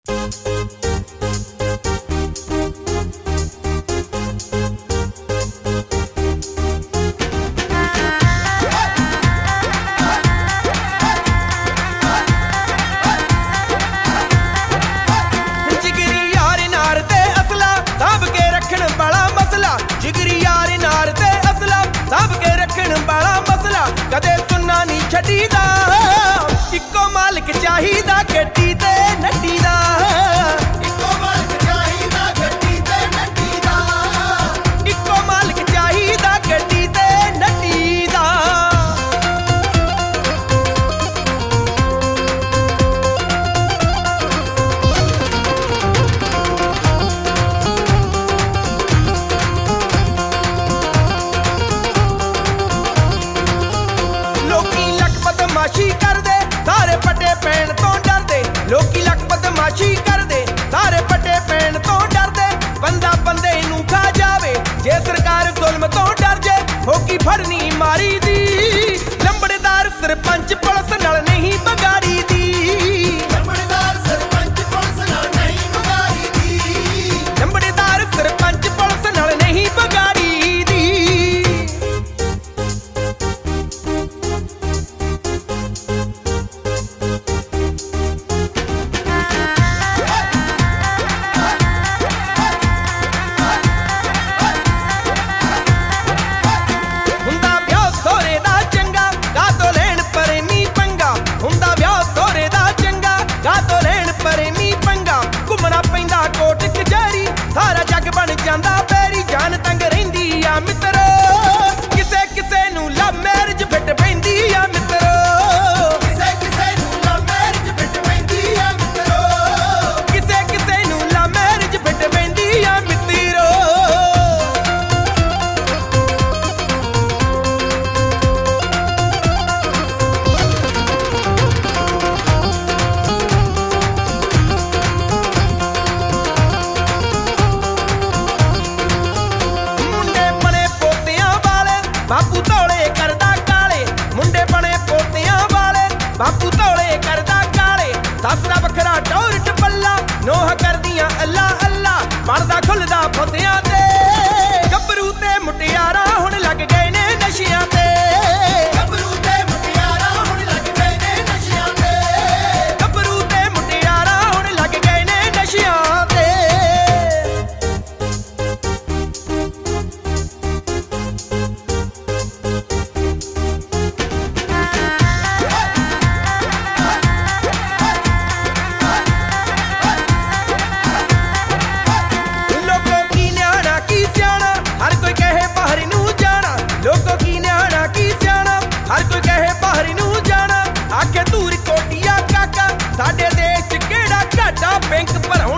कदे सुनना नहीं छड़ीदा इको मालिक चाहिदा गड्डी ते नड्डी दा इको मालिक चाहिदा गड्डी ते नड्डी दा इको मालिक चाहिदा गड्डी ते नड्डी दा बदमाशी करदे सारे पट्टे पैण तो डरदे लोकी लक बदमाशी करदे सारे पट्टे पैण तो डरदे बंदा बंदे नूं खा जावे जे सरकार जुल्म तो डर जे होगी फड़नी मारी दी लंबड़दार सरपंच पुलिस नाल नहीं बगाड़ी दी लंबड़दार सरपंच पुलिस नाल नहीं बगाड़ी दी लंबड़दार सरपंच पुलिस नाल नहीं बगाड़ी दी सारा जग बन जांदा पैरी जान तंग रहिंदी आ मित्रो किसे किसे नूं लव मैरिज फिट पैंदी आ मित्रो किसे किसे नूं लव मैरिज फिट पैंदी आ मित्रो किसे किसे नूं लव मैरिज फिट पैंदी आ मित्रो बापू तौले करदा काले मुंडे बने पोतियां वाले बापू तौले करदा काले सस दा बखरा टौर टपल्ला नोह करदियां अल्लाह अल्लाह पड़दा खुलदा फसियां ते गबरू ते मुटियारा हुण लग गए ने नशियां ते गबरू ते मुटियारा हुण लग गए ने नशियां ते गबरू ते मुटियारा हुण लग गए ने नशियां ते हर कोई कहे बाहरी नूं जाना आखे दूर कोटिया काका साडे देश च केड़ा घाटा बैंक भराउण